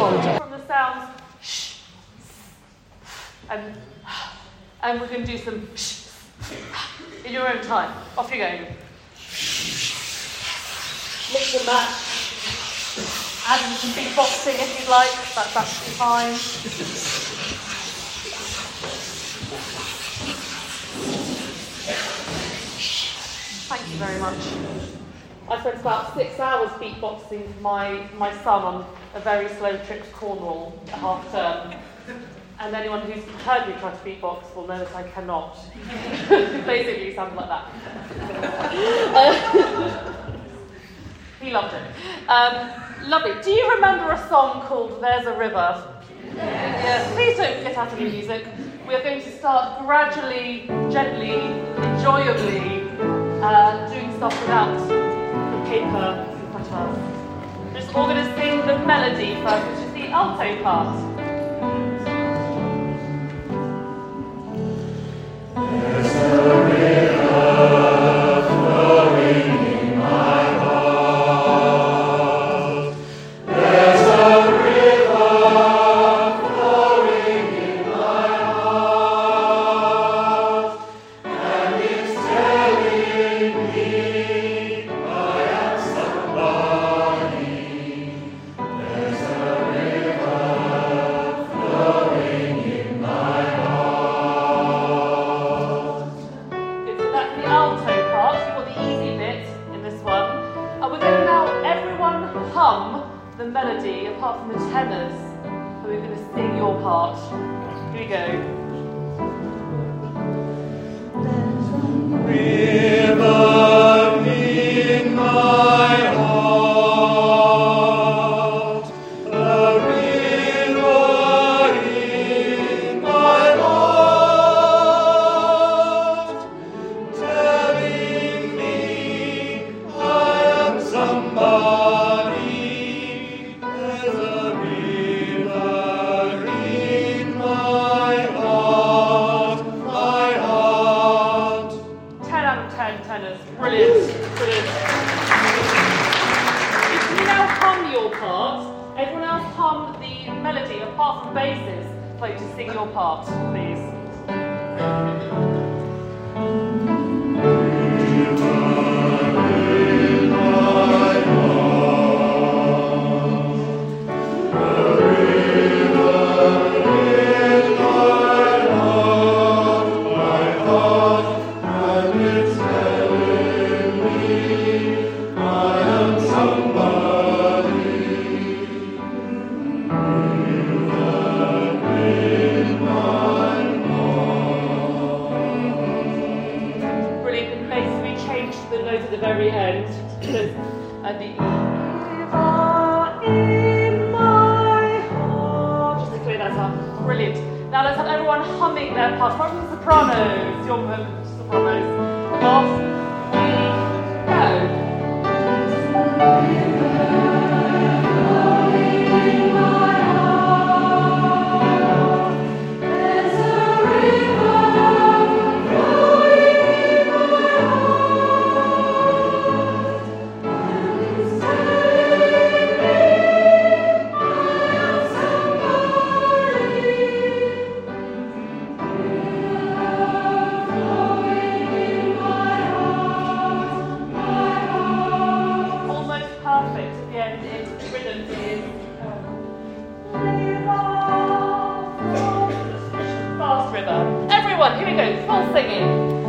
apologize. From the sounds, shh, and we're going to do some shh in your own time. Off you go. Mix and match. Add in some beatboxing if you'd like. That's absolutely fine. Thank you very much. I spent about 6 hours beatboxing for my son on a very slow trip to Cornwall at half term. And anyone who's heard me try to beatbox will know that I cannot. Basically, it sounds like that. He loved it. Lovely. Do you remember a song called There's a River? Yes. Please don't get out of the music. We are going to start gradually, gently, enjoyably doing stuff without the paper in front of us. Just all going to sing the melody first, which is the alto part. There's a river flowing in my heart. There's a river flowing in my heart, and it's telling me I am somebody. There's a river flowing in my heart. Alto part, you've got the easy bit in this one. We're going to now everyone hum the melody apart from the tenors, who are going to sing your part. Here we go. River in my heart, a river in my heart, telling me I am somebody. There's a river in my heart, my heart. 10 out of 10 tenors. Brilliant. Brilliant. If you now hum your part, everyone else hum the melody apart from basses. I'd like you to sing your part, please. Now let's have everyone humming their part. From the sopranos, your moment, sopranos. Off we go. Everyone, here we go, full singing.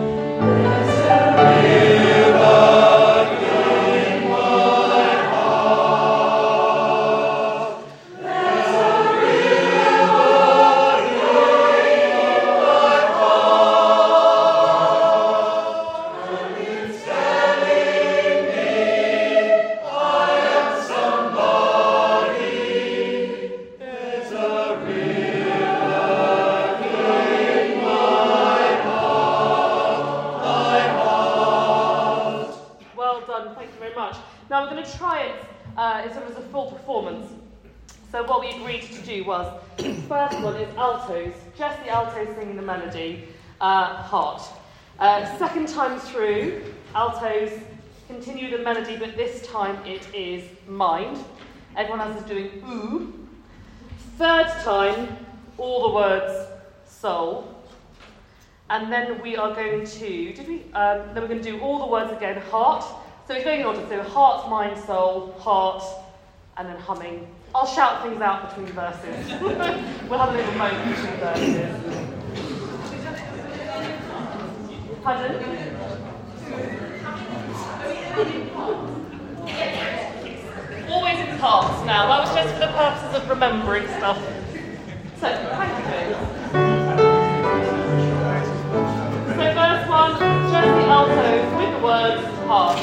Now we're going to try it as a full performance. So what we agreed to do was, first one is altos, just the altos singing the melody, heart. Second time through, altos continue the melody, but this time it is mind. Everyone else is doing ooh. Third time, all the words soul. And then we are going to, then we're going to do all the words again, heart. So we're going in order, so heart, mind, soul, heart, and then humming. I'll shout things out between verses. We'll have a little moment between verses. Pardon? Always in parts now. That was just for the purposes of remembering stuff. So, thank you, James. So, first one, just the altos with the words heart.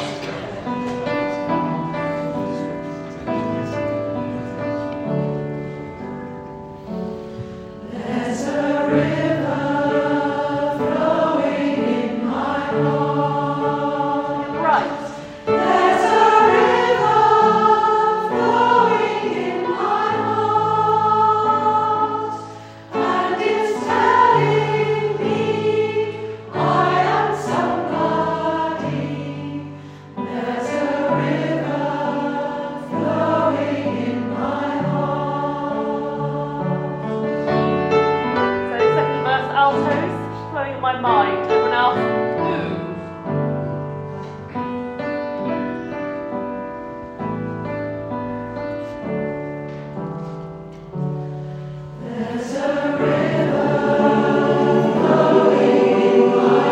There's a river flowing in my heart. Right. There's a river flowing in my heart, and it's telling me I am somebody. There's a river flowing in my heart. So, second verse, altos, flowing in my mind. Everyone else, ooh. There's a river flowing in my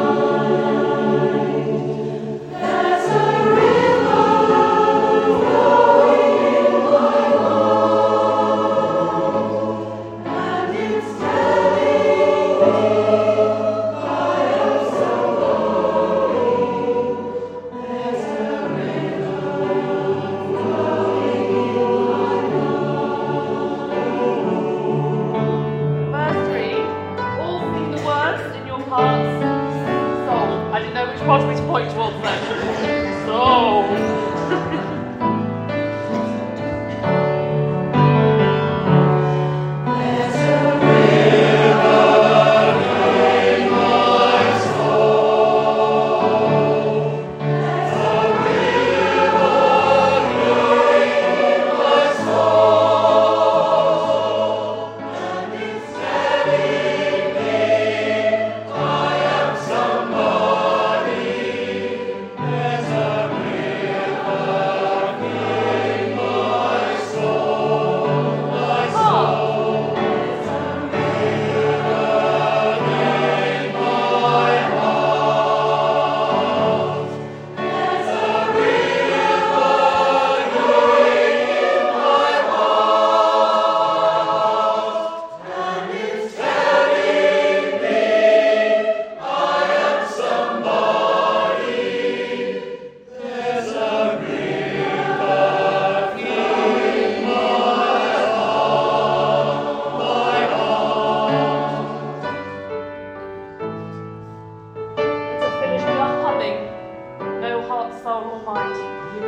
mind. There's a river flowing in my heart, and it's telling me I am somebody. There's a river flowing in Verse 3, all sing the words in your heart's soul. I didn't know which part of me to point towards then. Soul. There's a river in my soul. There's a river flowing in my soul, and it's telling me I am somebody. There's a river in my soul, my soul. There's a river in my heart. There's a river flowing in my heart, and it's telling me I am somebody. There's a river in my To finish, we are humming. No heart, soul, or mind.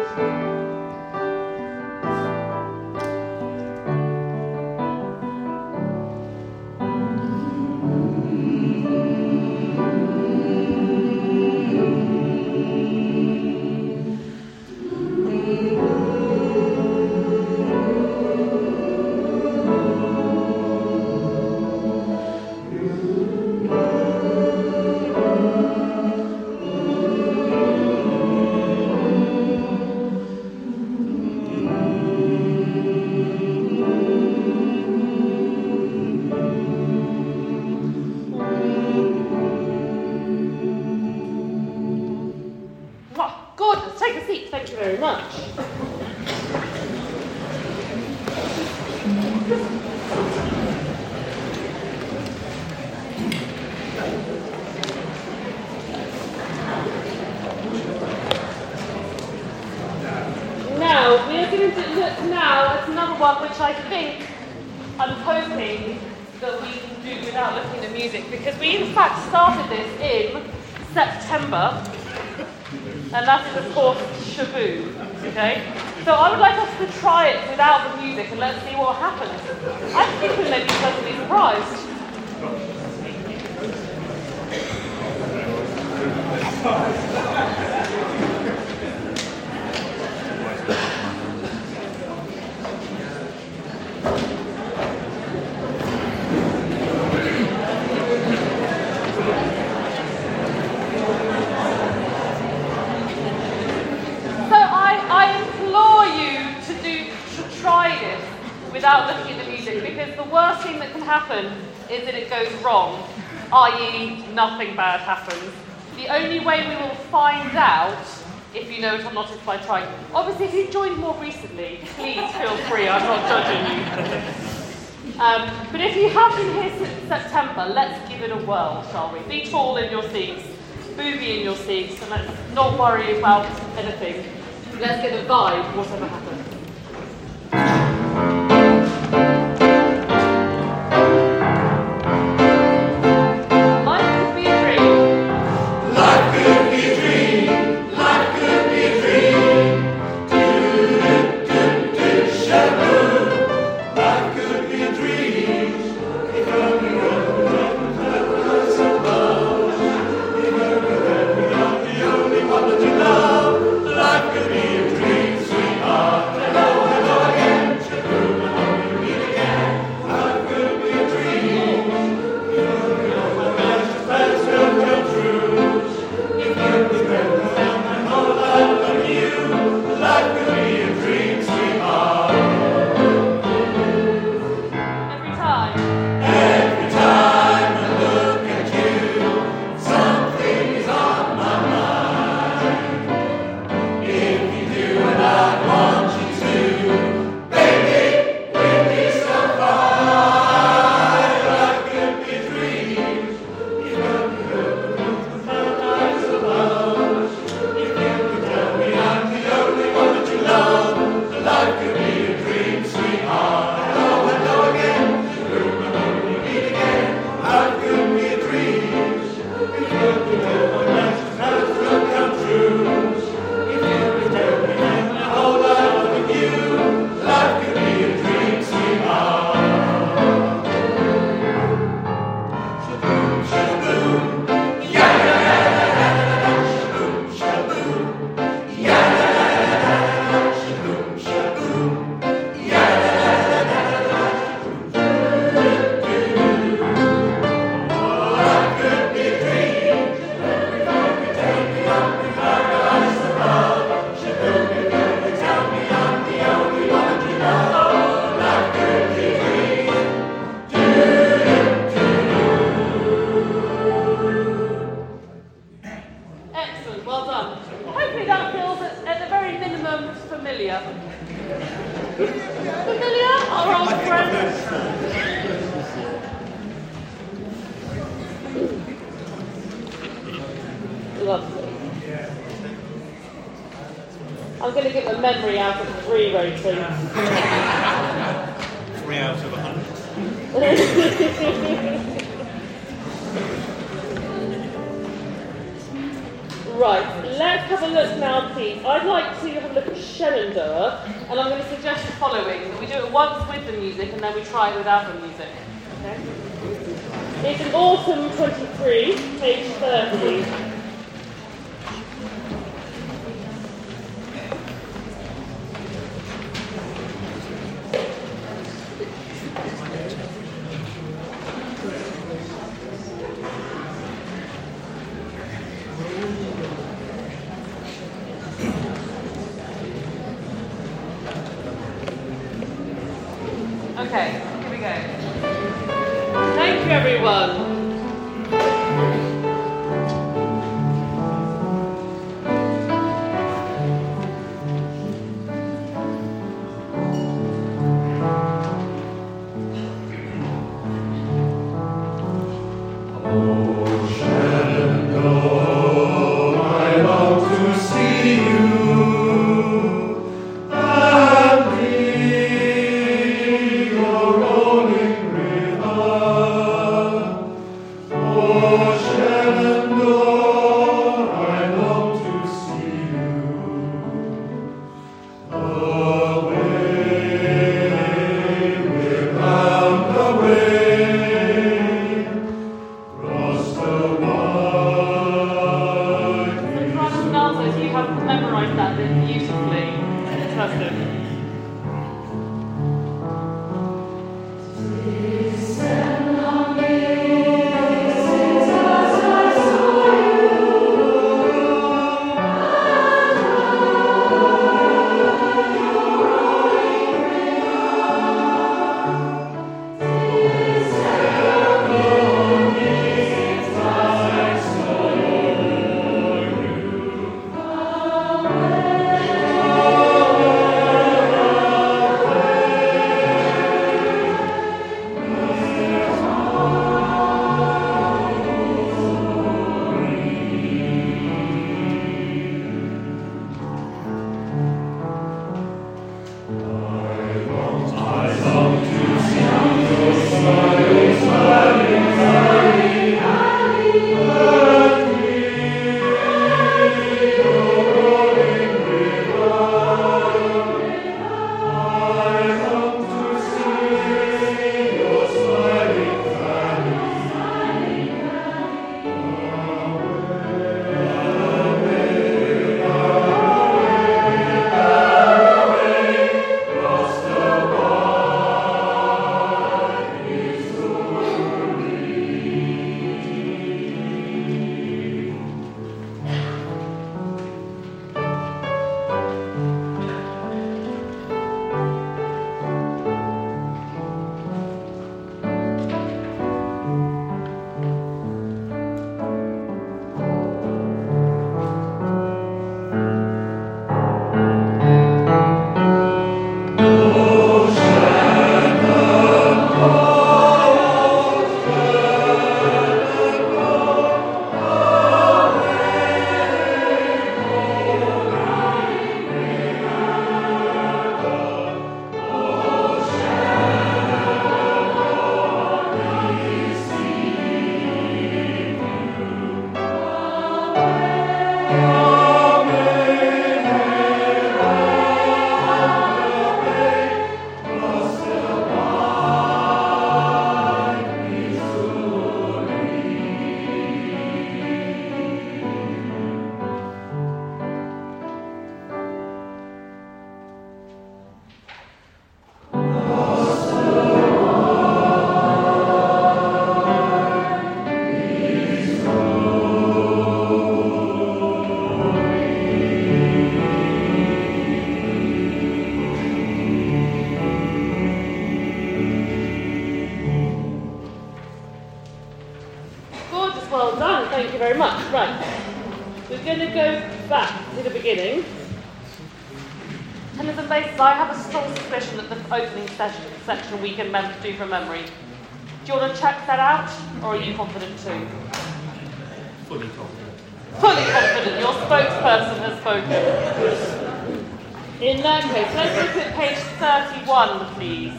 Mwah. Gorgeous. Take a seat. Thank you very much. Now, we are going to look now at another one which I think, I'm hoping that we can do without looking at music, because we in fact started this in September, and that is of course Shaboo, okay? So I would like us to try it without the music and let's see what happens. I think we may be pleasantly surprised. without looking at the music, because the worst thing that can happen is that it goes wrong, i.e. nothing bad happens. The only way we will find out if you know it or not is by trying. Obviously, if you've joined more recently, please feel free, I'm not judging you. But if you have been here since September, let's give it a whirl, shall we? Be tall in your seats, booby in your seats, and let's not worry about anything. Let's get a vibe, whatever happens. I'm going to give a memory out of 3 rating. 3 out of 100. Right, let's have a look now, Pete. I'd like to have a look at Shenandoah, and I'm going to suggest the following. That we do it once with the music, and then we try it without the music. Okay? It's in Autumn 23, page 30. Okay, here we go. Thank you, everyone. very much. Right. We're going to go back to the beginning. Tenors and basses, I have a strong suspicion that the opening section we can do from memory. Do you want to check that out, or are you confident too? Fully confident. Fully confident. Your spokesperson has spoken. In that case, let's look at page 31, please.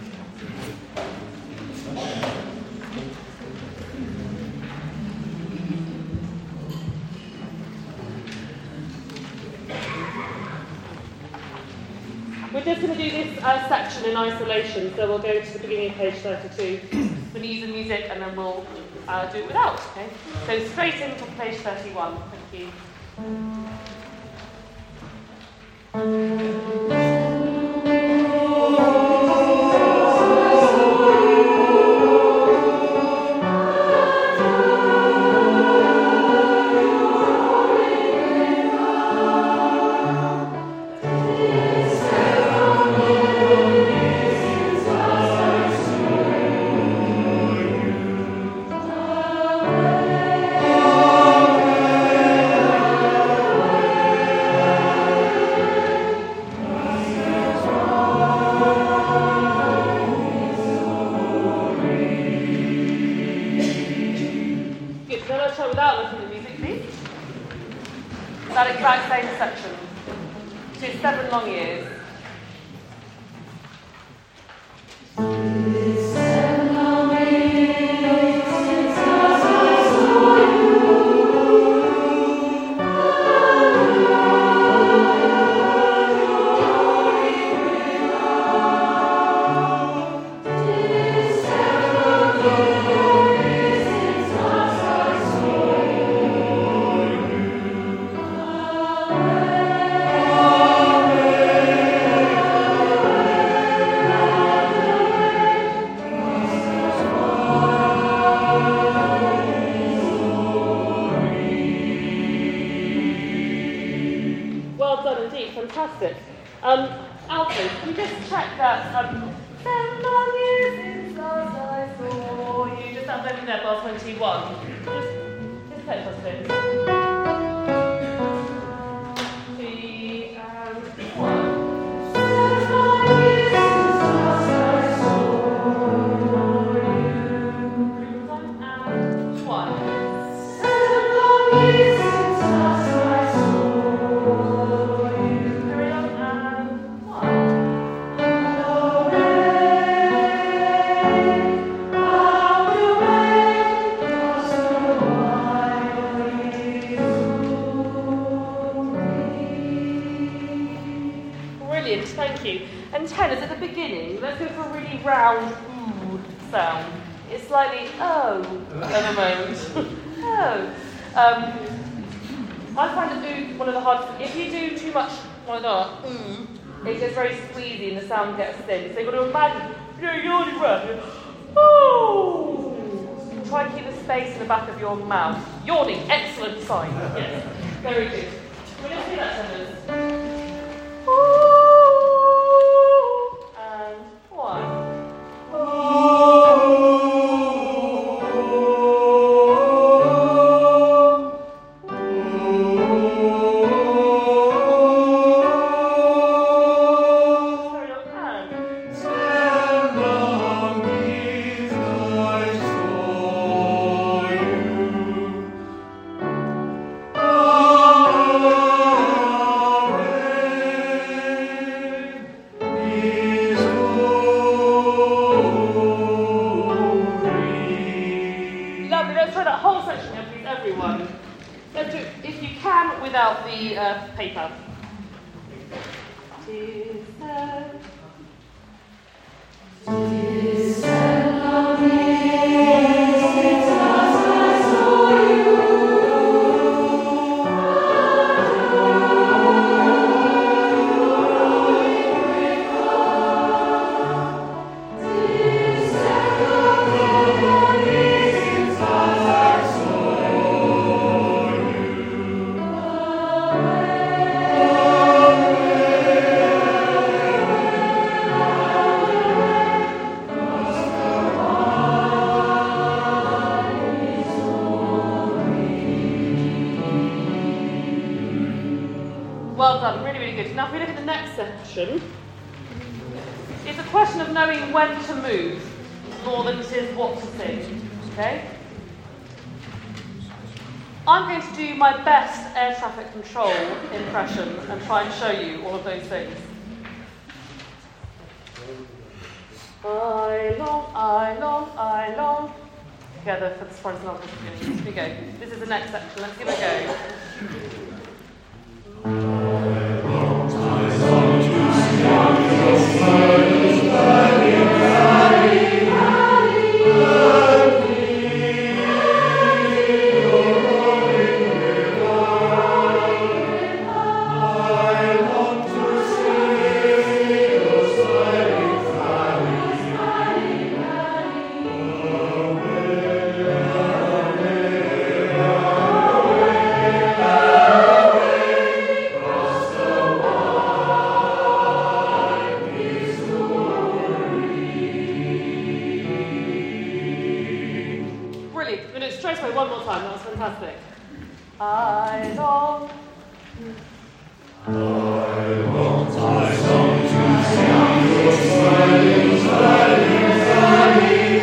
We're just going to do this section in isolation, so we'll go to the beginning of page 32 for news and music, and then we'll do it without, okay? So straight into page 31, thank you. That exact same section. So 7 long years. Fantastic. Alfred, can you just check that 7 long years since last I saw you? Just that moment there, bar 21. Just play for us, please. 3 and 1. 7 long years since last I saw you. 3 and 1. 7 long years since last I saw you. Thank you. And tenors at the beginning, let's go for a really round ooh sound. It's slightly oh at the moment. Oh. I find it one of the hardest. If you do too much like that, it gets very squeezy and the sound gets thin. So you've got to imagine you're yawning breath. Oh. Try and keep the space in the back of your mouth. Yawning, excellent sign. Yes. Very good. We're going to do that, tenors. Without the paper. section is a question of knowing when to move more than it is what to sing. Okay? I'm going to do my best air traffic control impression and try and show you all of those things. I long. Together for the sopranos and altos beginning. Here we go. This is the next section. Let's give it a go. One more time, that was fantastic. I long to sing your smiling, smiling, smiling,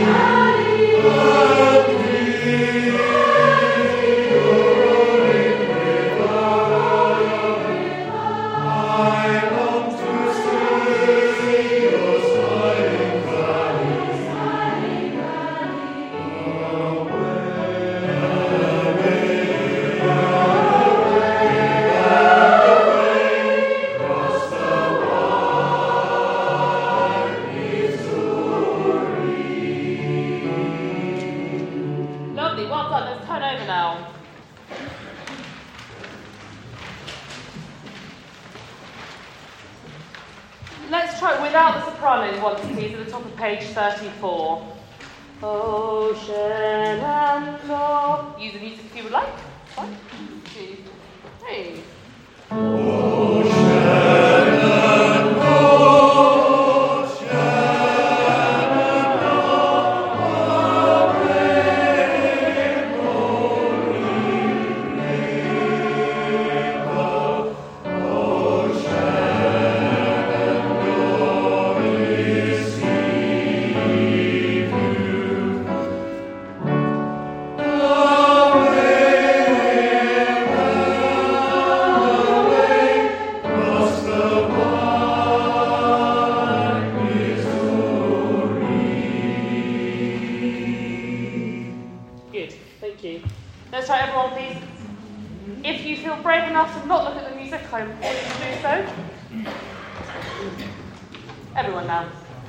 Let's try without the soprano once, please, at the top of page 34. Ocean and law. Use the music if you would like. 1, 2, 3. Ocean and ocean and law. Let's try everyone, please. If you feel brave enough to not look at the music, I implore you to do so. Everyone now.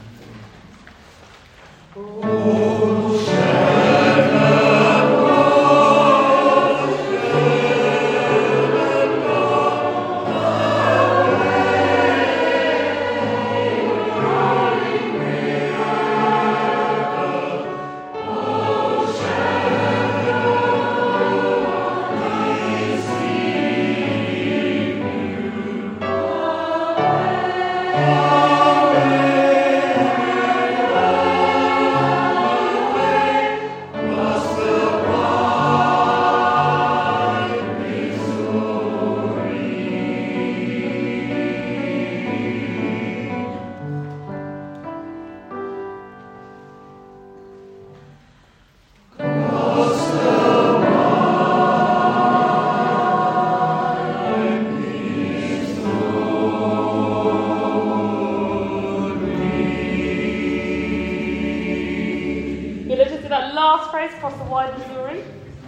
Last phrase across the wide Missouri.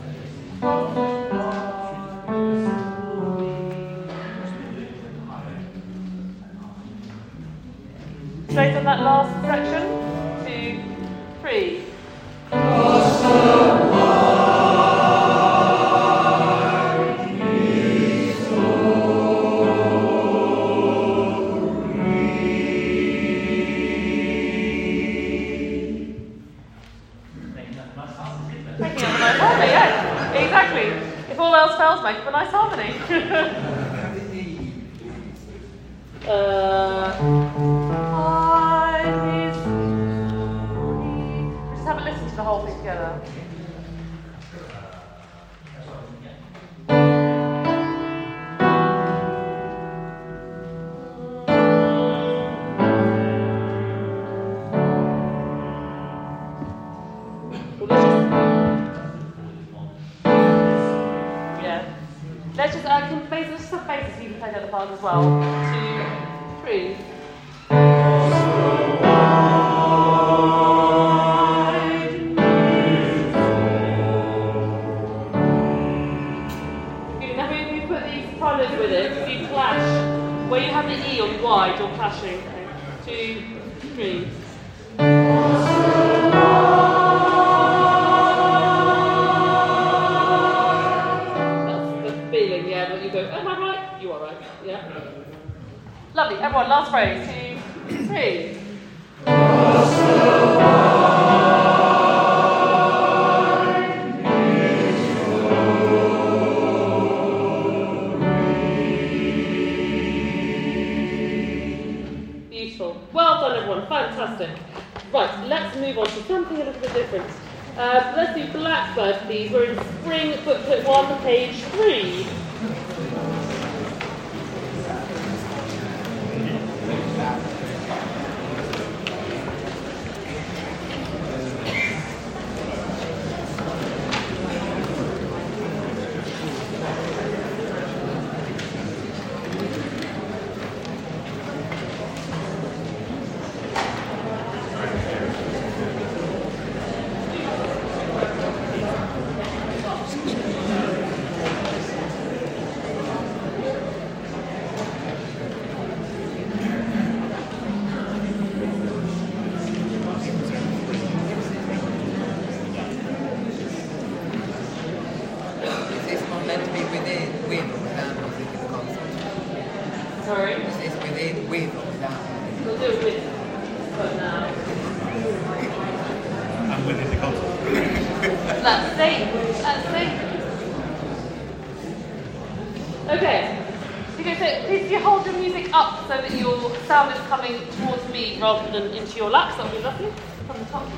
Straight on that last section. 2, 3. Exactly. If all else fails, make up a nice harmony. Just have a listen to the whole thing together. let's just let's have bases. You can play the other part as well. 2, 3. Now we put these primers with it. So you clash. Where you have the E on wide, you're clashing. 2, 3. You go, am I right? You are right. Yeah. Lovely. Everyone, last phrase. 2, 3. Beautiful. Well done, everyone. Fantastic. Right, let's move on to something a little bit different. Let's do Blackbird, please. We're in Spring Booklet 1, page 3. Sorry? Is this within with or without? We'll do it with, but now. And within the console. Let's see. Okay. So please you hold your music up so that your sound is coming towards me rather than into your laps. That would be lovely. From the top.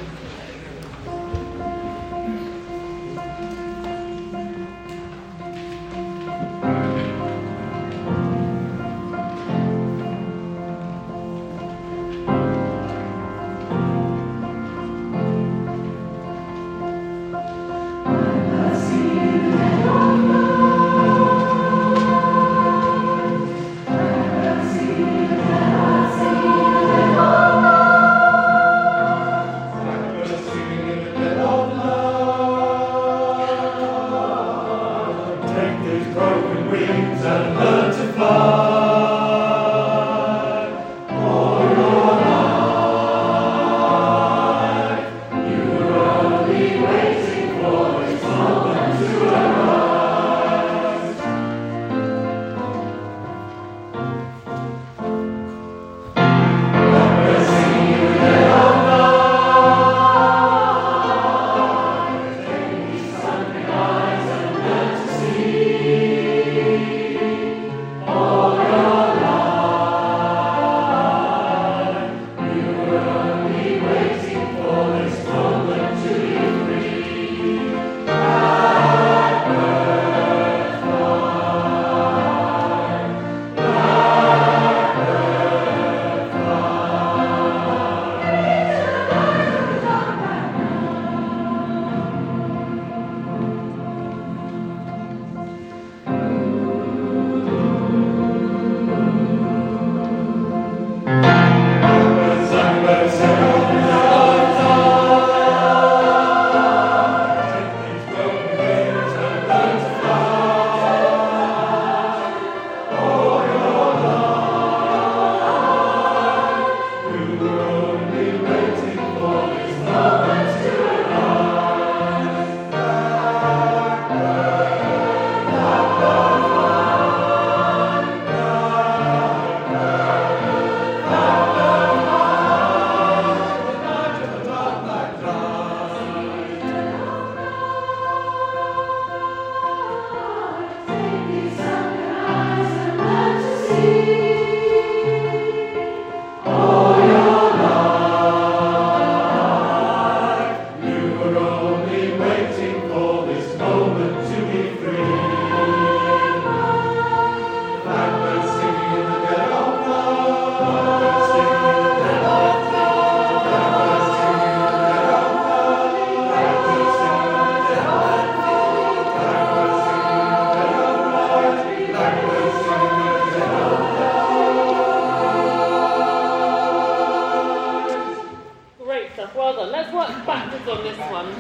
Great stuff, well done. Let's work backwards on this one.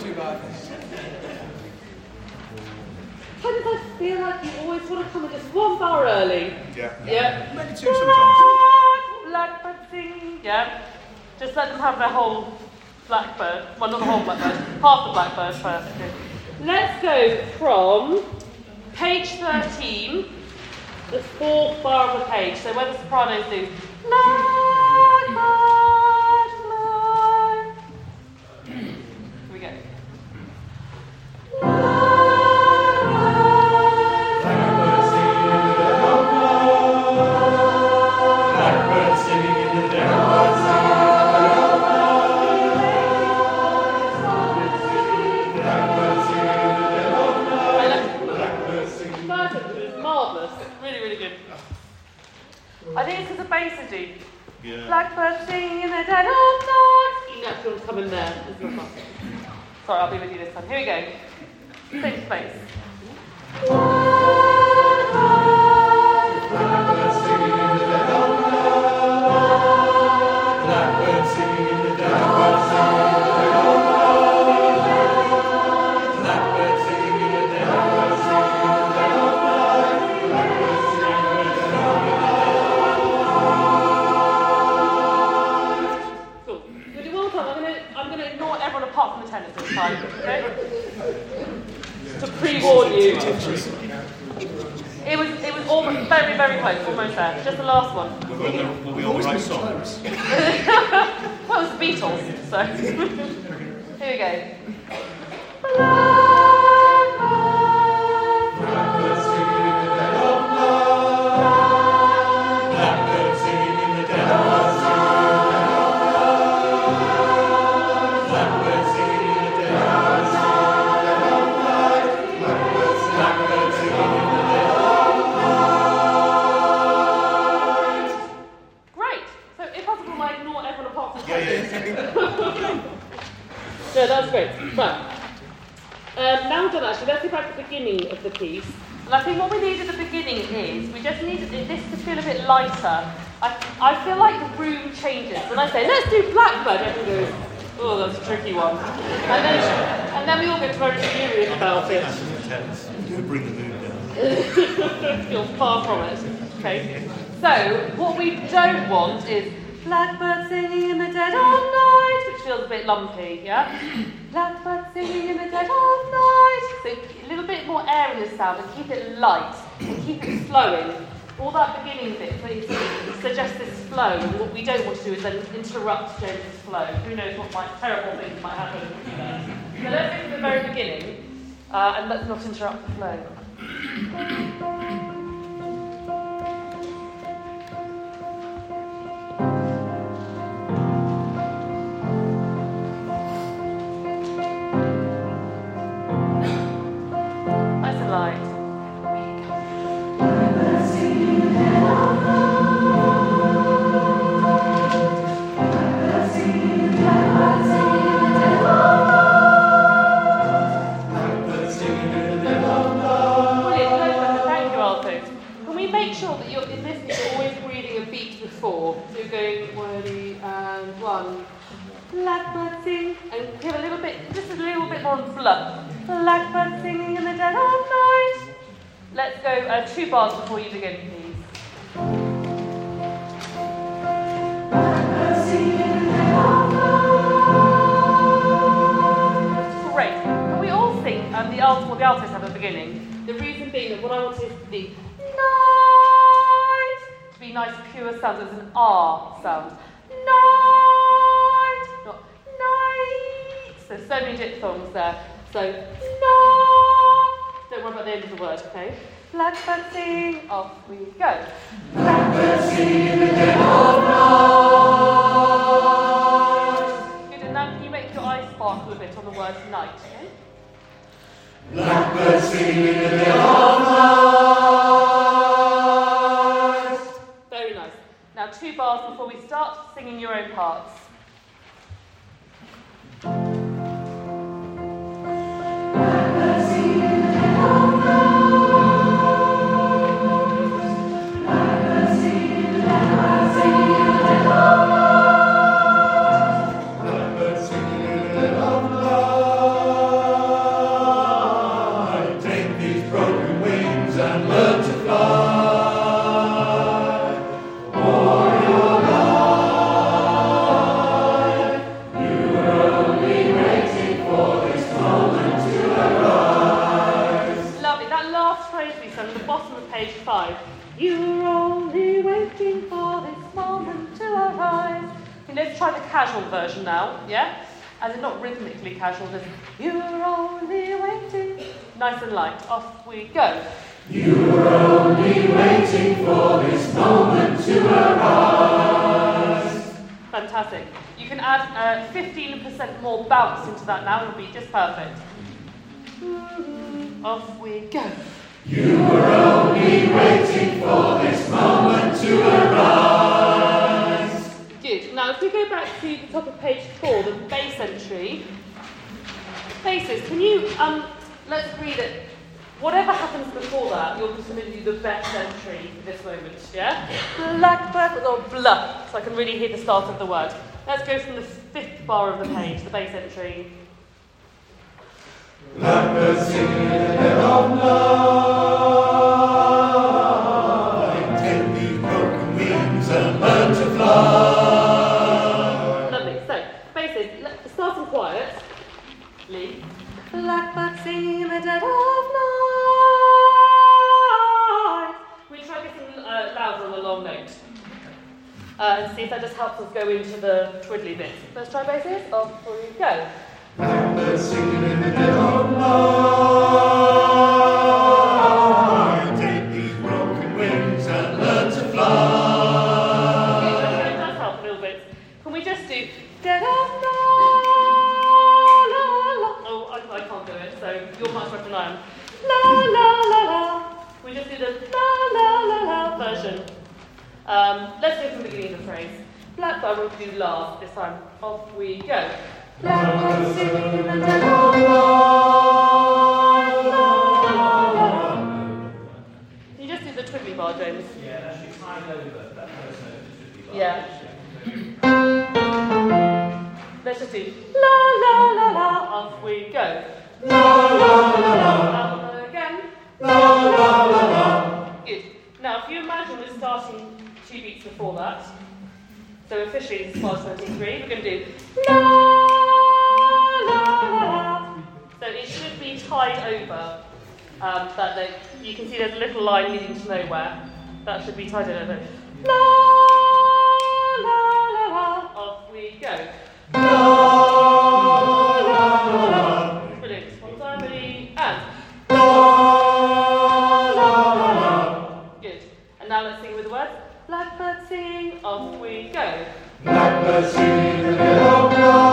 How does I feel like you always want to come in just one bar early? Yeah. Maybe two sometimes. Blackbird sing. Yeah. Just let them have their whole blackbird. Well, not the whole blackbird. Half the blackbird first. Okay. Let's go from page 13, the fourth bar of the page. So where the sopranos do. Blackbird fly. Here we go. I think it's because the bass is deep. Yeah. Blackbird singing in the dead of night. You know, it's come in there. Sorry, I'll be with you this time. Here we go. Same space. Blackbird singing in the dead of night. Blackbird singing in the dead of night. Blackbird singing in the dead of night. Blackbird singing in the dead of night. Cool. You'll do well done. I'm gonna ignore everyone apart from the tenors this time. Okay? To pre-warn you. It was almost very, very close, almost there. Just the last one. Were we all the right songs? Well, it was the Beatles, so. Here we go. Blackbird singing in the dead of night. Blackbird singing in the dead of night. Blackbird singing in the dead of night. Blackbird singing in the dead of night. Great. So, if possible, I ignore everyone apart from the Yeah. No, that's great. Right. Now we're done actually, let's go back to the beginning of the piece. And I think what we need at the beginning is, we just need this to feel a bit lighter. I feel like the room changes. When I say, let's do Blackbird, everyone goes, oh, that's a tricky one. And then we all get very serious about it. To bring the mood down. Feel far from it. Okay. So, what we don't want is Blackbird singing in the dead of night, which feels a bit lumpy, yeah? Blackbird singing in the dead of night. So, a little bit more air in the sound and keep it light and keep it flowing. All that beginning bit suggests this flow, and what we don't want to do is then interrupt James's flow. Who knows what terrible things might happen. So let's go to the very beginning, and let's not interrupt the flow. Nice and light. Make sure that you're in this, you're always breathing a beat before. So you're going 1 and 1. Blackbird sing, and give a little bit, just a little bit more fluff. Blackbird singing in the dead of night. Let's go 2 bars before you begin, please. Blackbird singing in the dead of night. Great. Can we all sing the altos have at the beginning? The reason being that what I want is the night to be nice, pure sound. There's an R sound. Night, not night. There's so many diphthongs there. So night. Don't worry about the end of the word, okay? Blackbird sing. Off we go. Blackbird singing in the dead of night. Good. And now can you make your eyes sparkle a bit on the word night? Okay? Blackbird singing in the dead of night. Very nice. Now 2 bars before we start singing your own parts. Blackbird singing in the dead of night. Blackbird singing in the dead of night. Blackbird try the casual version now, yeah? As in not rhythmically casual, just you're only waiting. Nice and light. Off we go. You were only waiting for this moment to arise. Fantastic. You can add 15% more bounce into that now. It'll be just perfect. Off we go. You were only waiting for this moment to arise. Good. Now, if we go back to the top of page 4, the bass entry. Basses, can you, let's read it. Whatever happens before that, you're going to do the best entry for this moment, yeah? Blackbird, or blah, so I can really hear the start of the word. Let's go from the 5th bar of the page, the bass entry. Blackbird singing in the dead of night, take these broken wings and learn to fly. Lovely. So, basses, starting quiet. Lee. Blackbird singing in the dead of night. We try getting louder on the long note. And see if that just helps us go into the twiddly bits. Let's try basses. Off we go. Blackbird singing in the dead of night, take these broken wings and learn to fly. Okay, that does help a little bit. Can we just do dead of night? Oh, I can't do it, so you're much better than I am. La la la la. We just do the la la la la version. Let's go from the beginning of the phrase. Blackbird will do last this time. Off we go. Blackbird singing in the dead of night. Can you just do the twiddly bar, James? Yeah, that should hang over that first note of the twiddly bar. Yeah. Let's just do la la la la. Off we go. La la la la, Again. la la la la. Good. Now, if you imagine we're starting 2 beats before that, so officially this is bar 23, we're going to do la la la la. So it should be tied over. That note. You can see there's a little line leading to nowhere. That should be tied over. La la la la. Off we go. La la la la, Brilliant. One time, ready, and. la la la la. Good. And now let's sing with the words. Blackbird singing, off we go. Blackbird singing in the dead of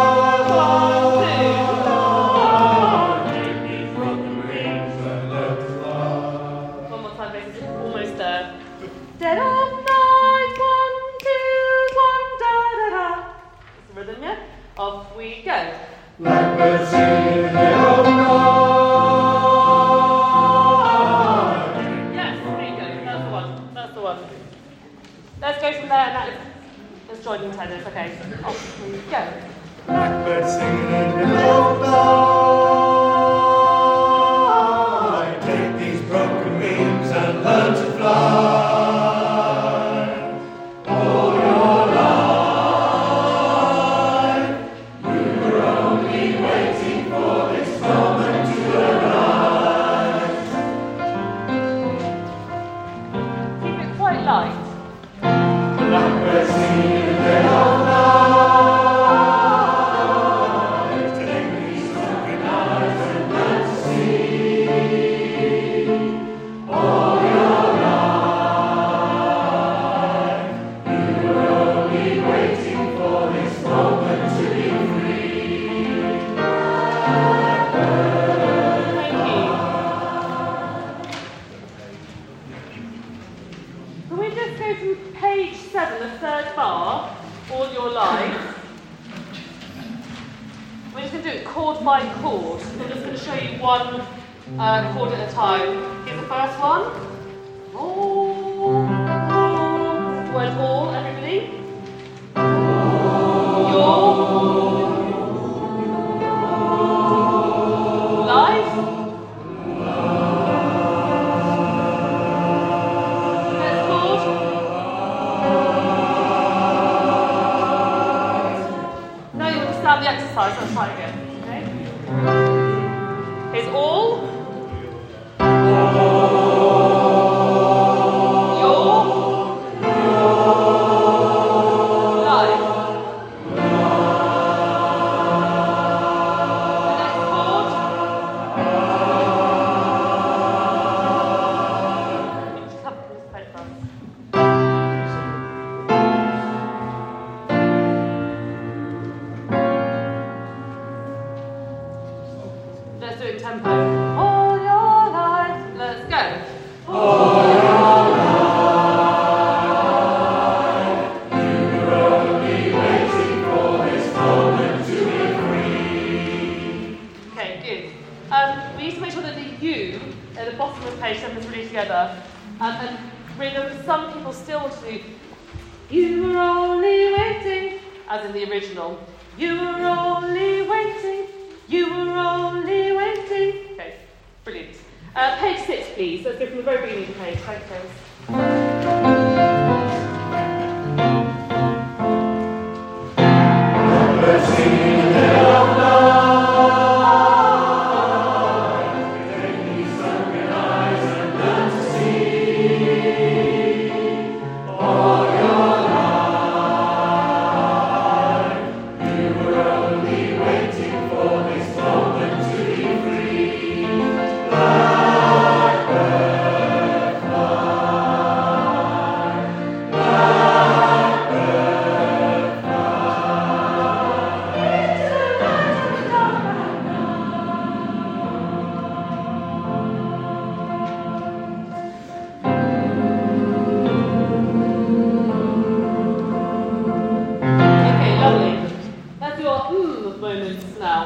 night, take these broken wings and learn to fly. One more time, basically. Almost there. Dead of night, 1, 2, 1, da da da. That's the rhythm, yeah? Off we go. Blackbird singing in the dead of night. Yes, there you go. That's the one. That's the one. Let's go from there, and that is. Let's join in tennis, okay. Off we go. Blackbird singing in the dead of night, take these broken wings and learn to fly. All your life, you were only waiting for this moment to arise. Keep it quite light. Blackbird singing in the dead of night, take these broken eyes and learn to see. All your life, you were only waiting for this moment to be free. Thank you. Can we just go from page 7, the 3rd bar, all your lives? We're just going to do it chord by chord. I'm just going to show you one chord at a time. Here's the first one. Oh, word all, everybody. Your life. Next chord. Now you understand the exercise. Let's try again. Okay. Here's all. Your life. Let's do it in tempo. All your life. Let's go. All your life, you were only waiting for this moment to be free. Okay, good. We need to make sure that the U at the bottom of page 7 is really together. And remember, some people still want to do you were only waiting, as in the original. You were only waiting. You were only waiting. Okay, brilliant. Page 6, please. Let's go from the very beginning of the page. Thanks, James. Let's sing in the dead of night. Take these sunken eyes and learn to see. All your life, you were only waiting for this moment to be free. Blackbird fly, blackbird fly, into the light of the dark Okay, lovely. Let's do our moments now.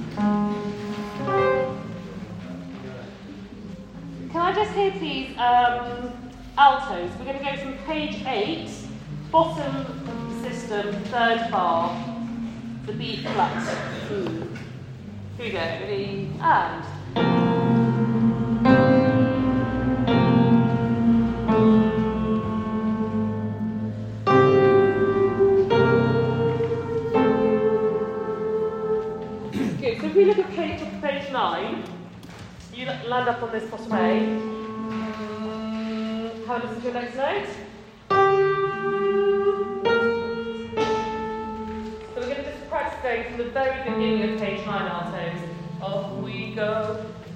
Can I just hear, please, altos? We're going to go from page 8, bottom system, third bar, the B flat. Here we go. Ready? And. Good. So if we look at page 9, you land up on this bottom A. How does it your next note? So we're going to just practice going from the very beginning of page 9 altos. Off we go.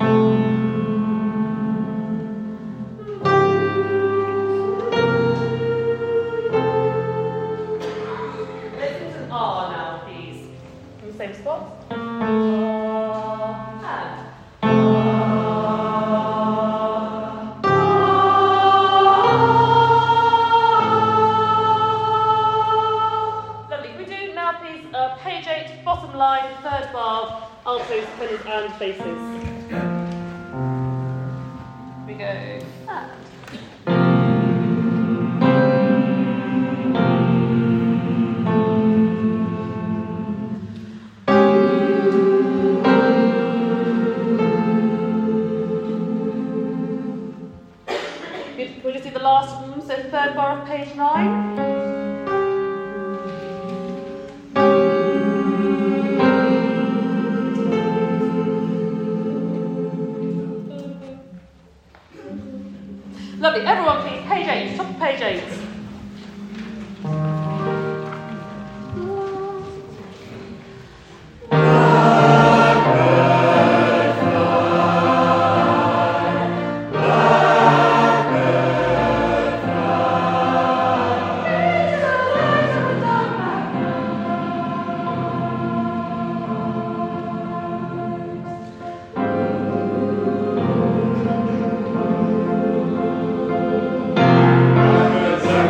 Listen to an R now, please. From the same spot. Lovely. Can we do now, please, page 8, bottom line, third bar, altos, tenors, and basses. We go. And. Good. Can we just do the last one? So third bar of page 9. Lovely. Everyone, please. Page 8. Top of page 8. Blackbirds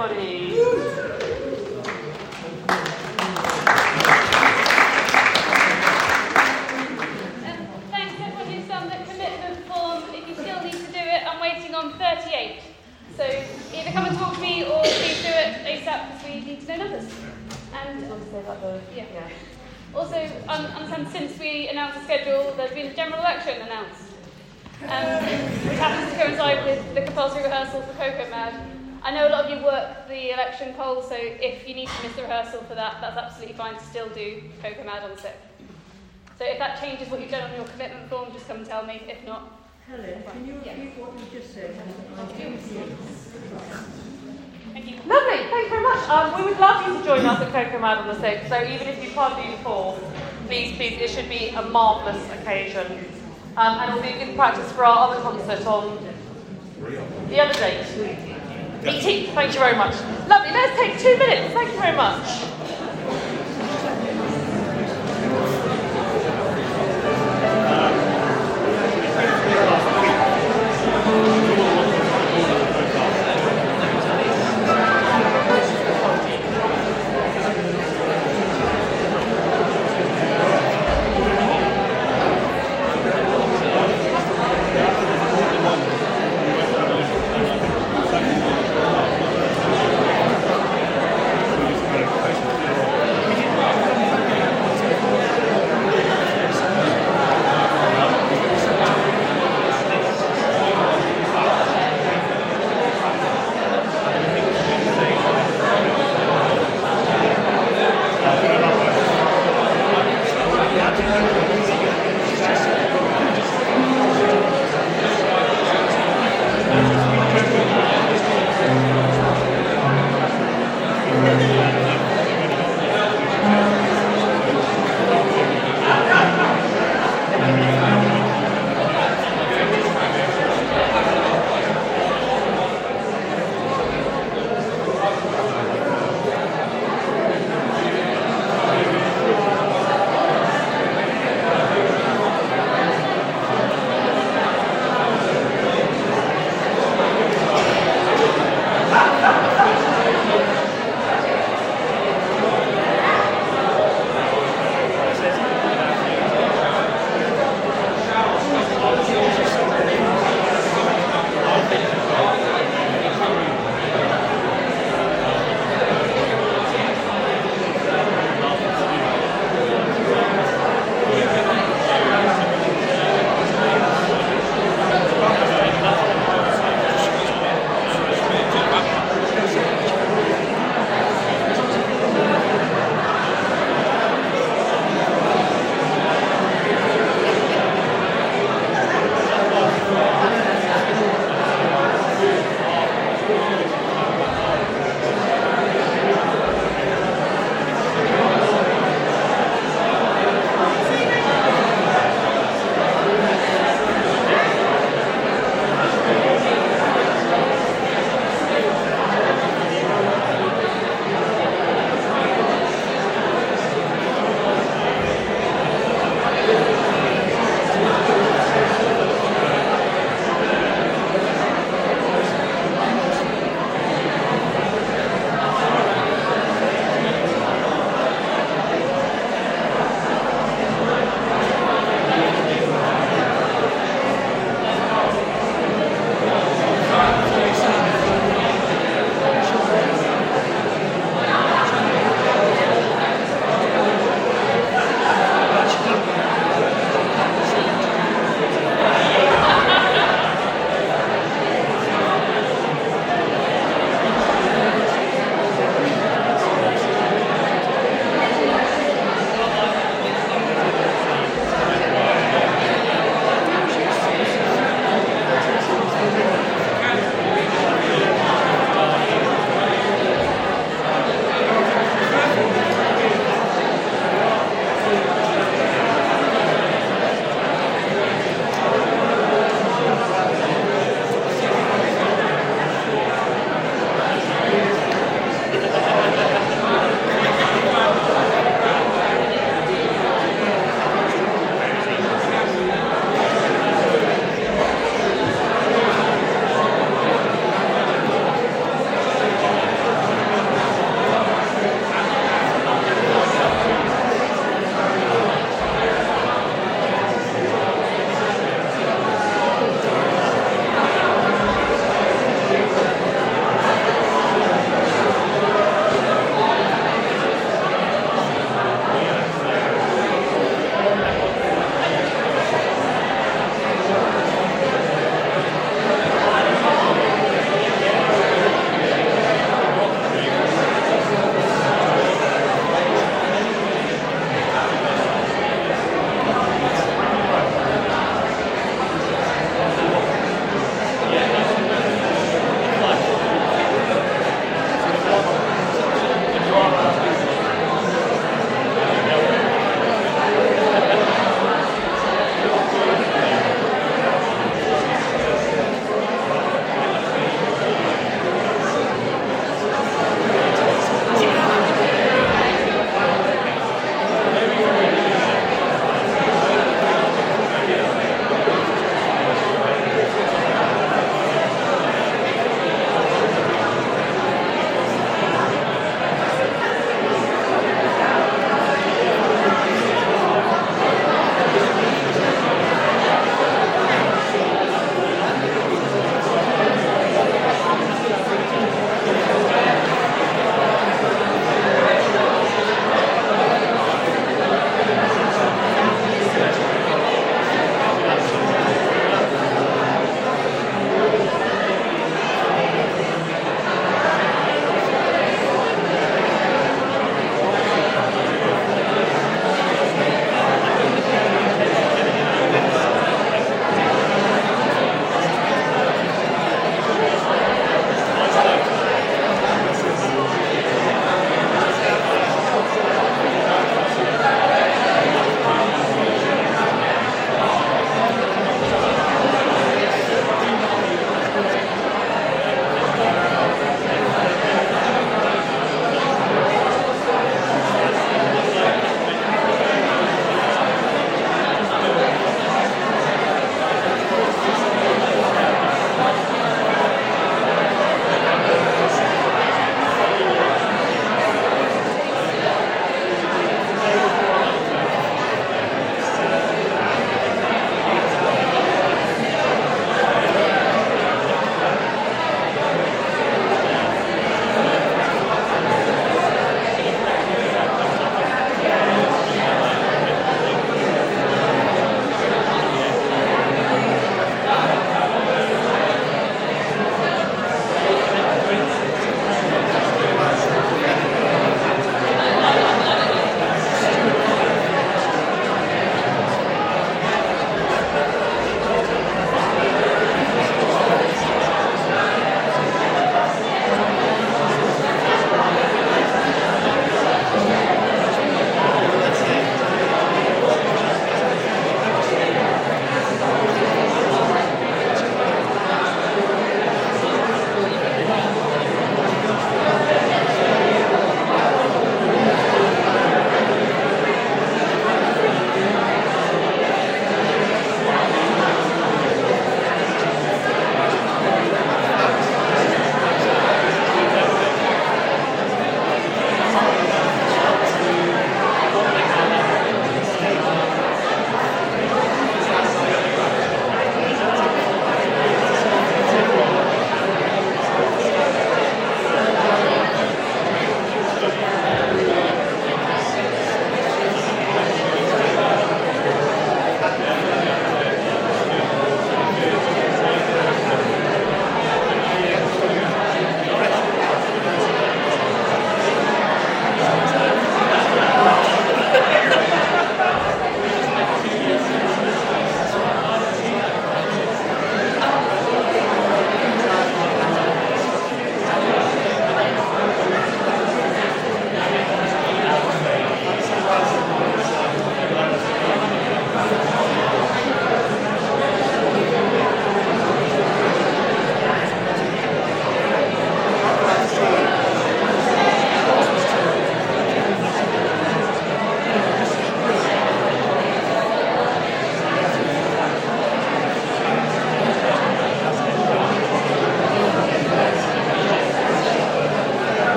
everybody. Thanks everyone who's done the commitment form. If you still need to do it, I'm waiting on 38. So either come and talk to me or please do it ASAP because we need to know numbers. And yeah. Also, understand since we announced the schedule, there's been a general election announced, which happens to coincide with the compulsory rehearsal for COCOMAD. I know a lot of you work the election poll, so if you need to miss the rehearsal for that, that's absolutely fine to still do COCOMAD on the 6th. So if that changes what you've done on your commitment form, just come and tell me. If not, Helen, can you repeat what you just said? thank you. Lovely, thank you very much. We would love you to join us at COCOMAD on the 6th, so even if you can't do the 4th, please, it should be a marvellous occasion. And it will be a good practice for our other concert on the other date. 18th, thank you very much. Lovely, let's take 2 minutes, thank you very much.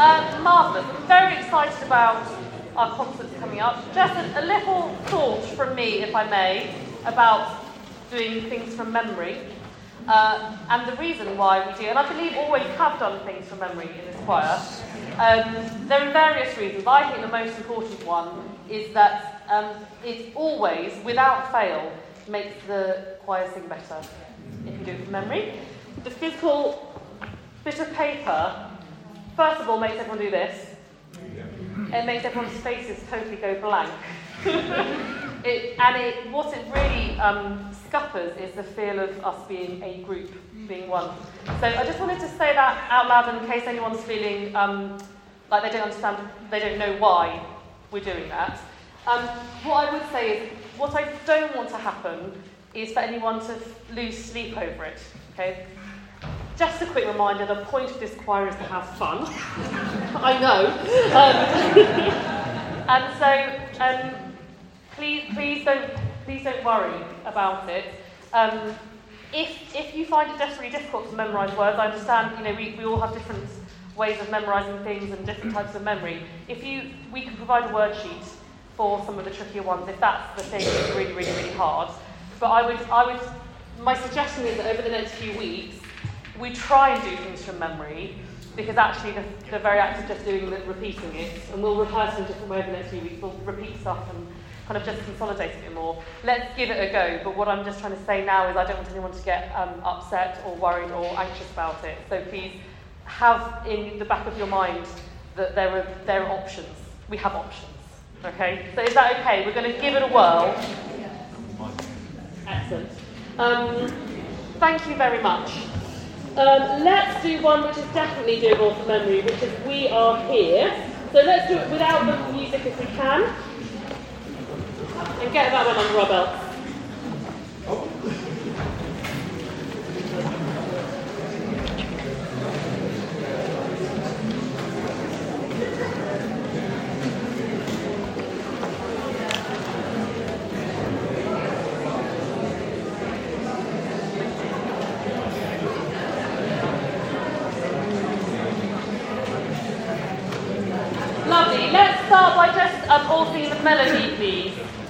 Marvellous. I'm very excited about our concerts coming up. Just a little thought from me, if I may, about doing things from memory. And the reason why we do, and I believe always have done things from memory in this choir. There are various reasons. I think the most important one is that it always, without fail, makes the choir sing better if you do it from memory. The physical bit of paper, first of all, makes everyone do this. It makes everyone's faces totally go blank. What it really scuppers is the feel of us being a group, being one. So I just wanted to say that out loud in case anyone's feeling like they don't understand, they don't know why we're doing that. What I would say is, what I don't want to happen is for anyone to lose sleep over it. Okay? Just a quick reminder, the point of this choir is to have fun. I know. And so please don't worry about it. If you find it desperately difficult to memorise words, I understand, we all have different ways of memorising things and different types of memory. We can provide a word sheet for some of the trickier ones if that's the thing that's really, really, really hard. But my suggestion is that over the next few weeks, we try and do things from memory, because actually the very act of just doing it, repeating it, and we'll rehearse in a different way over the next few weeks, we'll repeat stuff and kind of just consolidate it a bit more. Let's give it a go, but what I'm just trying to say now is I don't want anyone to get upset or worried or anxious about it. So please have in the back of your mind that there are options. We have options, okay? So is that okay? We're going to give it a whirl. Excellent. Thank you very much. Let's do one which is definitely doable for memory, which is We Are Here. So let's do it without the music if we can. And get that one under our belts. Lovely. Let's start by just all singing the melody, please.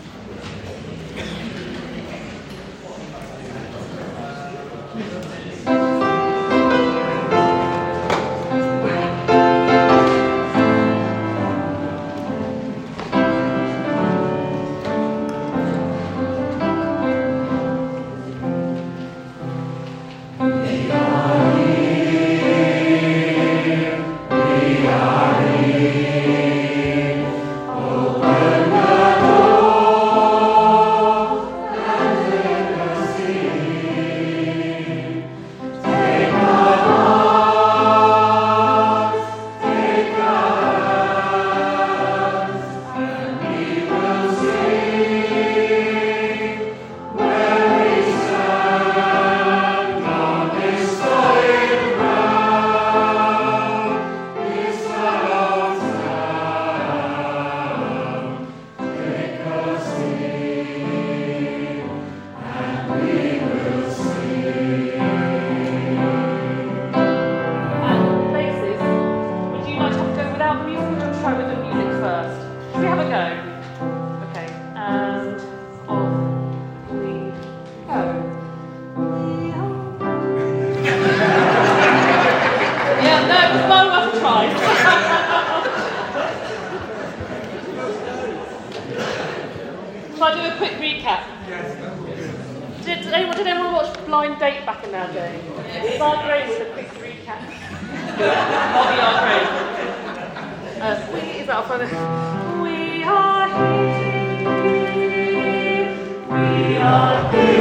Did anyone watch Blind Date back in that day? Margaret with a quick recap. Bobby Margaret. Is that up on the... We are here. We are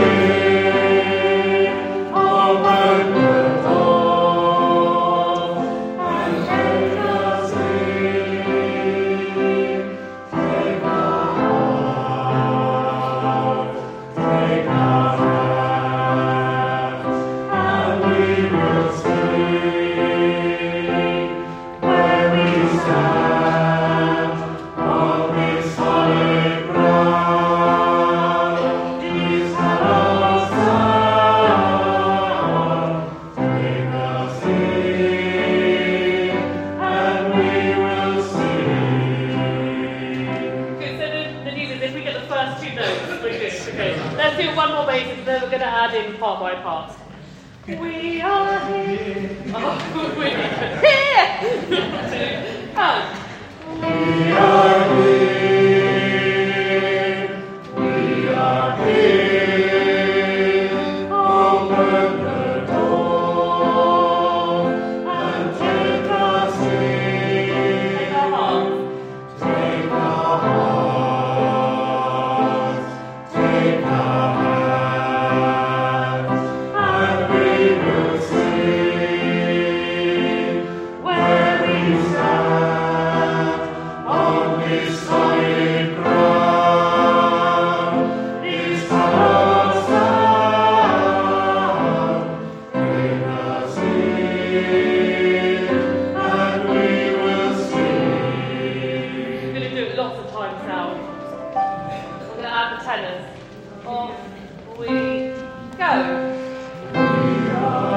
here. Open the door and take us in. Take our heart. Take our hands, and we will sing where we stand on this solid ground. Is heaven. We are here. Oh, here! 2, and we are here. We are here. Open the door and take us in. Take our hearts. Take our hearts. Take our hands. And we will sing where we stand on this solid ground. This hollow sound, bring us in, and we will sing. We're going to do it lots of times now. We're going to add the tenors. Off we go. We are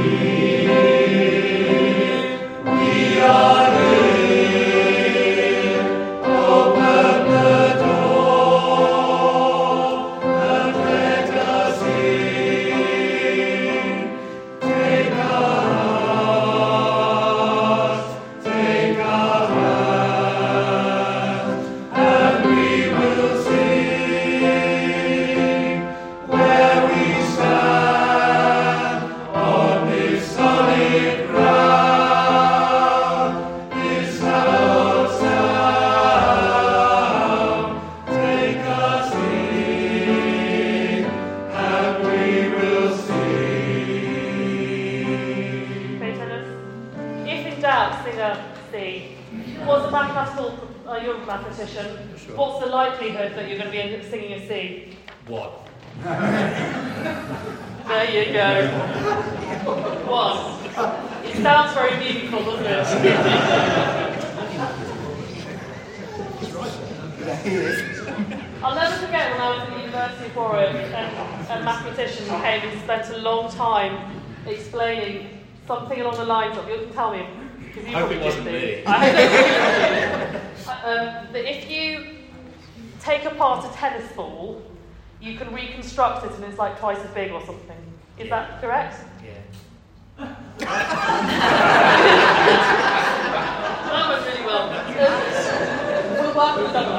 here. Open the door and let us in. Take our hearts, take our hands, and we will sing where we stand on this solid ground. This hallowed sound, take us in, and we will sing. Okay, tenors. If in doubt, sing a C. What's the mathematical? You're a mathematician. Sure. What's the likelihood that you're going to be singing a C? What? There you go. 1. It sounds very meaningful, doesn't it? I'll never forget when I was at the University of Warwick and a mathematician came and spent a long time explaining something along the lines of, you can tell me, because you I hope probably it wasn't did me. this. I hope that if you take apart a tennis ball, you can reconstruct it and it's like twice as big or something. Is that correct? Yeah. That went really well. We'll work with that.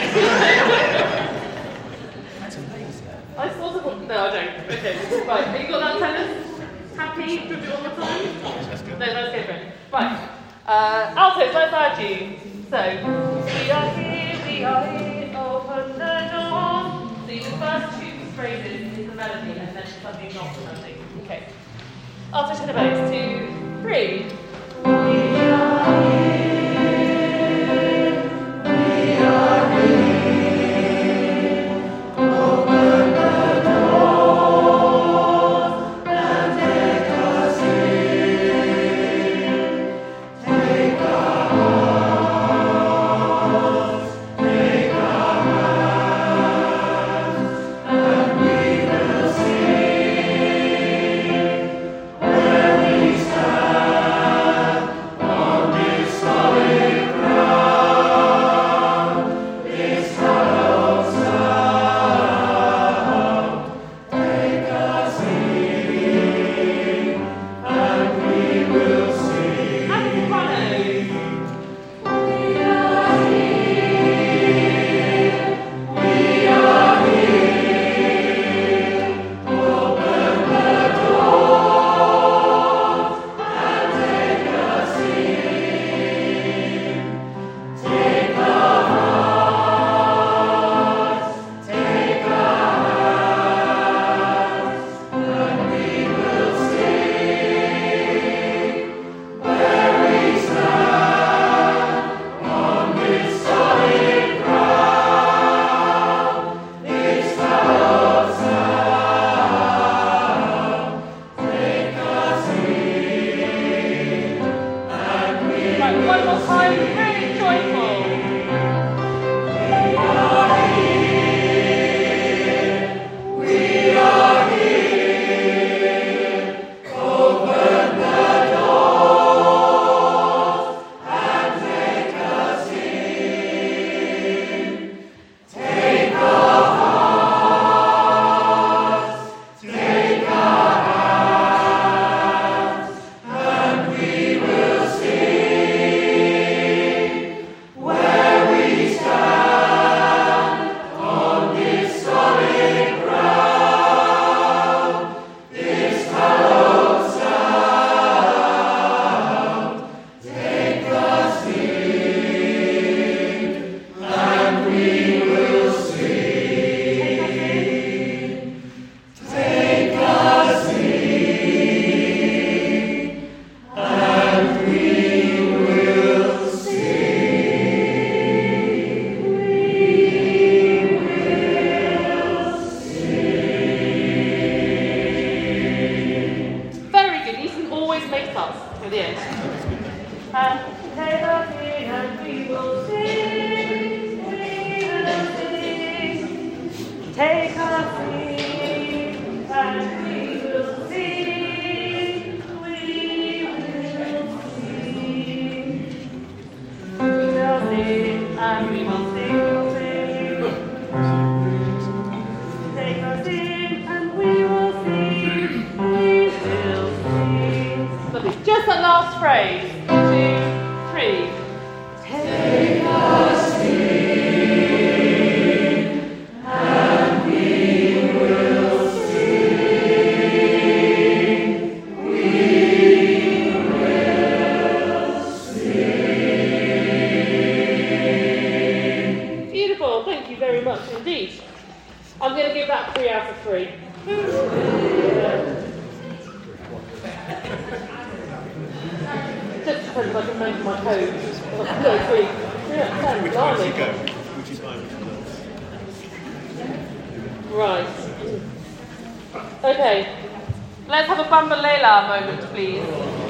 That's amazing. I sort of want... No, I don't. Okay, right. Have you got that tennis? Happy? Do it one more time? That's good. No, that's good, great. Right. Altos, let's add you. So, we are here, open the door. So the first 2 phrases is the melody and then something not the melody. Okay. Alto tenor bass, 2, 3. We are here, open the doors and take us in. Take our hearts, take our hands, and we will sing where we stand on this solid ground. This hallowed sound, take us in, and we will sing. And soprano. We are here. We are here. Open the doors and take us in. Take our hearts, take our hands, and we will sing where we stand on this solid ground. This hallowed sound, take us in, and we right, one more time, really joyful. We are here, we are here. Open the doors and take us in. Take our hearts, take our mix ups at the end. And take us in and we will sing, we will sing. Take us in and we will sing, we will sing. We will sing and we will sing, Take us in and we will sing, we will sing. Lovely. Just that last phrase. 1, 2, 3. Take us in and we will sing, we will sing. Beautiful. Thank you very much indeed. I'm going to give that 3 out of 3. Just depends if I can make my code. No, 3. Yeah, 10, blimey. Which is fine. Right. Okay. Let's have a Bambalela moment, please.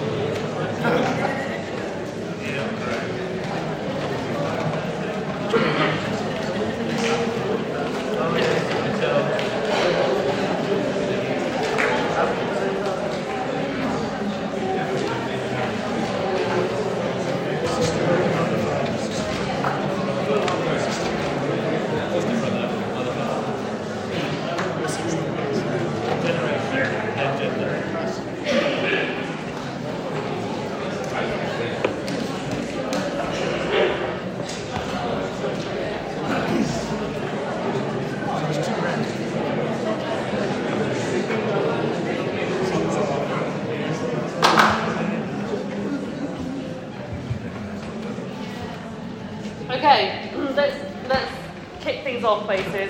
Okay, let's kick things off, bases.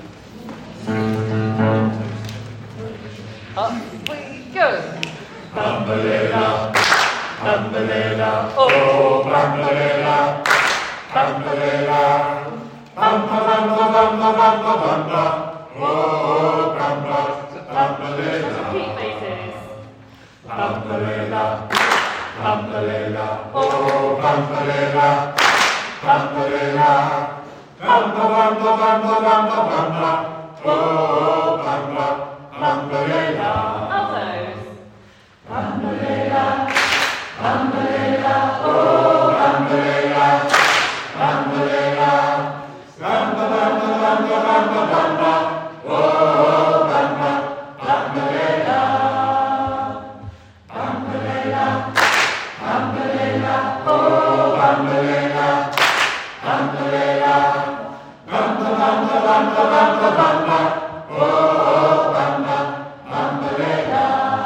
Up we go. Bambalela, Bambalela, oh Bambalela, Bambalela, Bamba, Bamba, Bamba, Bamba, Bamba, oh Bamba, Bambalela. Repeat, bases. Bambalela, Bambalela, oh Bambalela, Bambalela, Bamba, Bamba, Bamba, Bamba, Bamba, oh Bamba, Bambalela. Altos. Bambalela, Bambalela, oh Bambalela, Bambalela, Bamba, Bamba, Bamba, Bamba, Bamba, oh Bamba, Bambalela. Bambalela, Bambalela, oh Bambalela, Bambalela, Bamba, Bamba, Bamba, Bamba, Bamba, oh Bamba, Bambalela.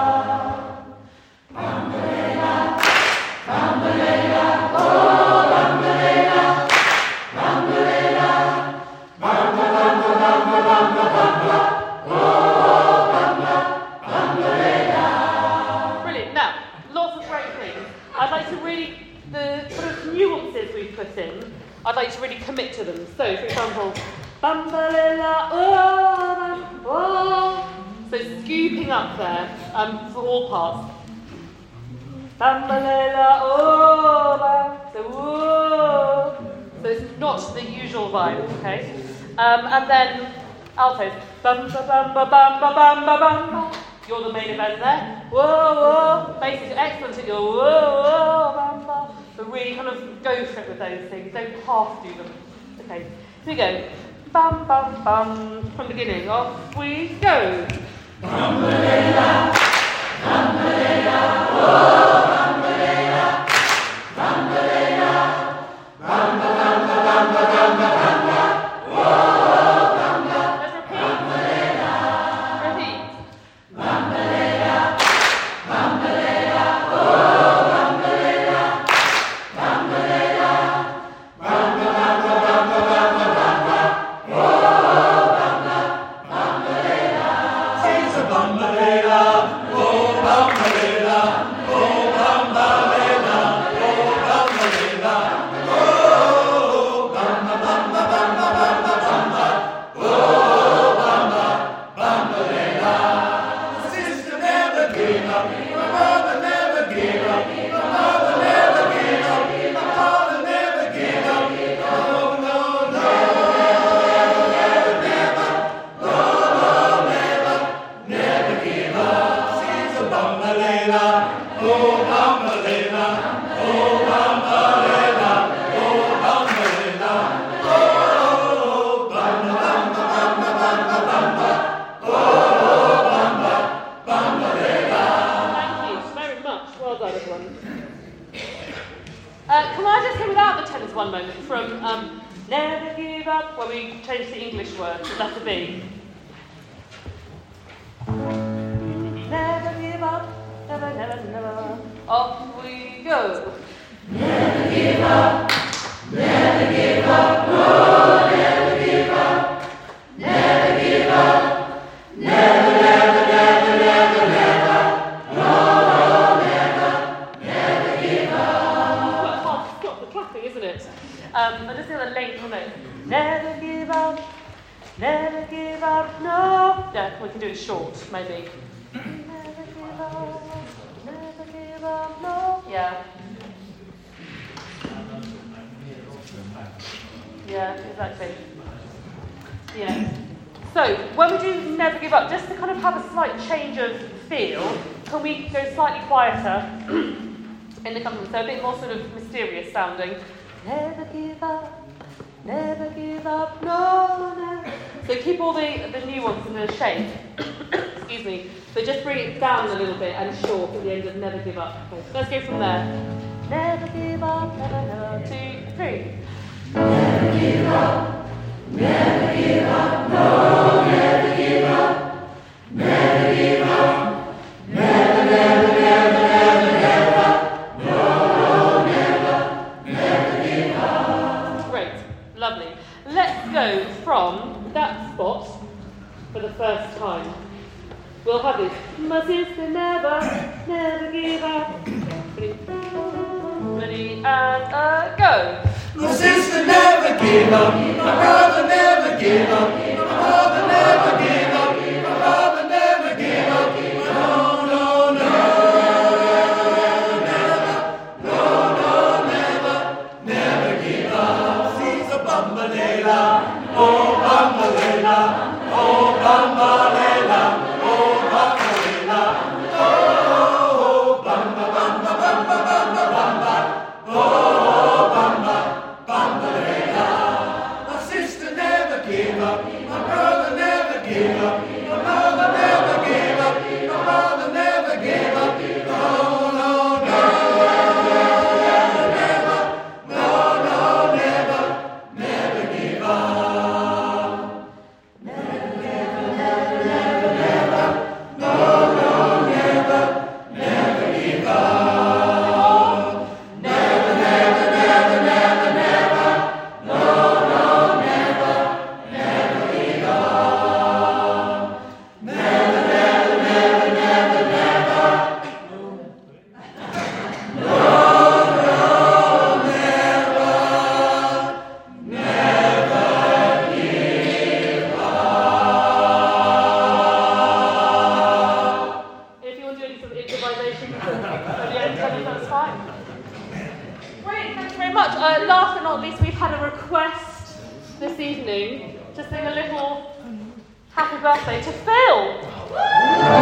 Bambalela, Bambalela, oh Bambalela, Bambalela, Bamba, Bamba, Bamba, Bamba, Bamba, oh Bamba, Bambalela. Brilliant. Now, lots of great things. I'd like to really, the sort of nuances we've put in, I'd like to really commit to them. So, for example, Bambalela, oh. So scooping up there for all parts. Bambalela, oh, so whoa. So it's not the usual vibe, okay? And then altos. Bamba, bamba, bamba, bamba, bamba. You're the main event there. Whoa, whoa. Basically, excellent at your whoa, whoa, bamba. But really kind of go for it with those things. Don't half do them. Okay, here we go. Bam, bam, bam. From the beginning, off we go. Bambalela, Bambalela, oh Bambalela, Bambalela, Bamba, Bamba, Bamba, Bamba, Bamba, oh Bamba, Let's repeat. Bambalela, Repeat. Bambalela, Bambalela, oh Bambalela, Bambalela, Bamba, Bamba, Bamba, Bamba, Bamba, oh Bamba, Bambalela. She's a Bambalela, oh Bambalela, Can I just hear without the tenors one moment from Never Give Up, where we changed the English word to letter B. Never give up, never, never, never. Off we go. Never give up, never give up, no, never give up, never give up, never, never, never, never, never, no, never, never give up. It's quite hard to stop the clapping, isn't it? I just hear the length on it. Never give up, never give up, no. Yeah, we can do it short, maybe. Never give up, never give up, no. Yeah. Yeah, exactly. Yeah. So, when we do never give up, just to kind of have a slight change of feel, can we go slightly quieter in the company? So a bit more sort of mysterious sounding. Never give up, no, never. So keep all the nuance and the shape. Excuse me. But just bring it down a little bit and short at the end of never give up. Okay, so let's go from there. Never give up, never, never, 2, 3. Never give up, never give up, no, never give up, never give up, never, never, never, never, never, no, never, never give up. Great, lovely. Let's go from that spot for the first time. We'll have this. My sister never give up. Ready, and go. My sister never give up, my brother never give up, my mother never give up, my father never give up, no, no, no, never, no, no, never, never give up. She's a bambalela, oh bambalela, oh bambalela, oh bambalela, oh bamba, bamba, bamba, bamba, bamba, oh bamba. My sister never gave up, my brother never gave up, my mother never gave up, my father never gave up, no, no, never, never, no, no, never, never give up. Never, never, never, never, never, no, no, never, never give up. Never, never, never, never, never, no, no, never, never give up. Never, never, never, never, never, no, no, never, never give up. If you want to do any sort of improvisation at the end, that's fine. Great, thank you very much. Last but not least, we've had a request this evening to sing a little happy birthday to Phil.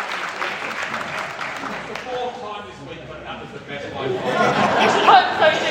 The fourth time this week, but that was the best one. I should hope so,